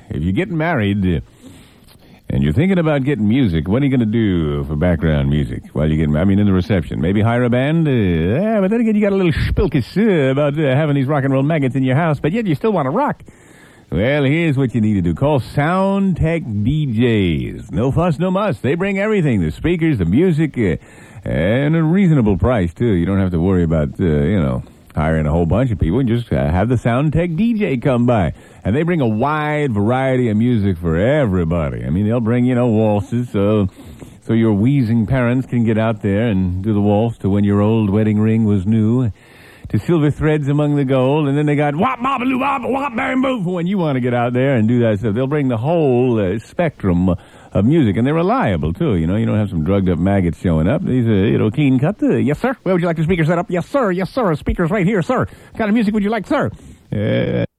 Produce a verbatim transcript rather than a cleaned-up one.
if you're getting married uh, and you're thinking about getting music, what are you going to do for background music while you're getting, I mean, in the reception? Maybe hire a band? Uh, yeah, but then again, you got a little spilkus uh, about uh, having these rock and roll maggots in your house, but yet you still want to rock. Well, here's what you need to do. Call Soundtech D Js. No fuss, no muss. They bring everything, the speakers, the music, uh, and a reasonable price, too. You don't have to worry about, uh, you know, hiring a whole bunch of people. Just uh, have the Soundtech D J come by. And they bring a wide variety of music for everybody. I mean, they'll bring, you know, waltzes, so, so your wheezing parents can get out there and do the waltz to When Your Old Wedding Ring Was New, to Silver Threads Among the Gold, and then they got wop bop-a-loo wop wop bam for when you want to get out there and do that stuff. They'll bring the whole uh, spectrum of music, and they're reliable too. You know, you don't have some drugged up maggots showing up. These are, you know, keen cut. Uh, yes, sir. Where would you like the speaker set up? Yes, sir. Yes, sir. Speakers right here, sir. What kind of music would you like, sir? Uh,